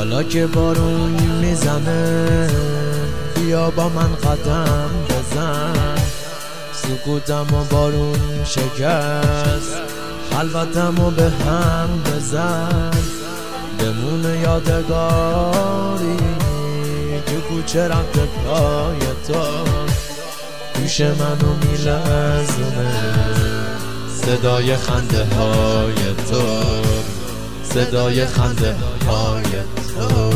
حالا که بارون میزنه بیا با من قدم بزن، سکوتم و بارون شکست، خلوتم و به هم بزن، بمونه یادگاری که کوچه رفت پای تو، گوش منو میلرزونه صدای خنده های تو، صدای خنده های تو.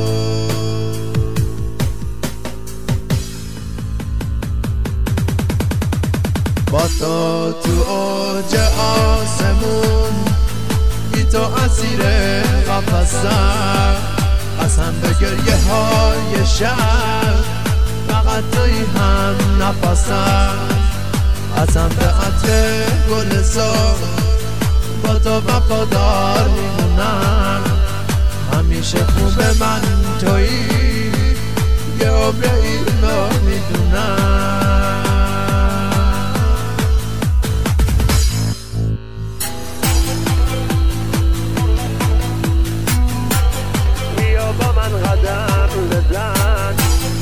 با تو اوج آسمون، بی تو اسیر قفسم، قسم به گریه های شب، فقط توی هم نفسم، قسم به عطر گل سرخ، با تو وفادار میمونم، همیشه خوب من توی، یه عمر اینو میدونم. بیا با من قدم بزن،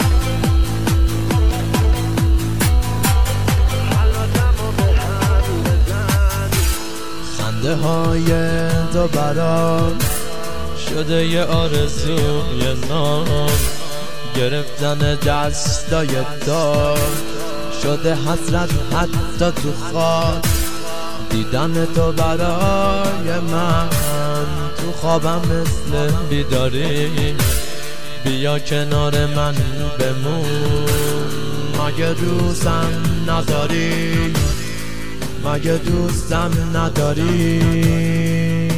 حالاتمو به هم بزن، خنده های تو برام شده یه آرزوی نام، گرفتن دستای تو شده حسرت حتی تو خواب، دیدن تو برای من تو خوابم مثل بیداری، بیا کنار من بمون، مگه دوستم نداری، مگه دوستم نداری.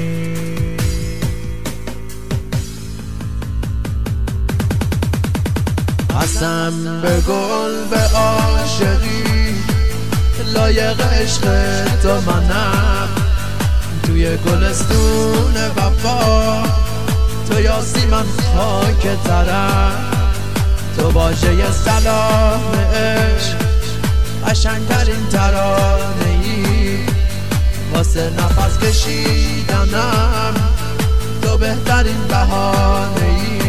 قسم به گل به عاشقی، لایق عشق تو منم، توی گلستون وفا تو یاسی من خاک ترم، تو واژه سلام عشق، قشنگترین ترانه ای، واسه نفس کشیدنم تو بهترین بهانه ای،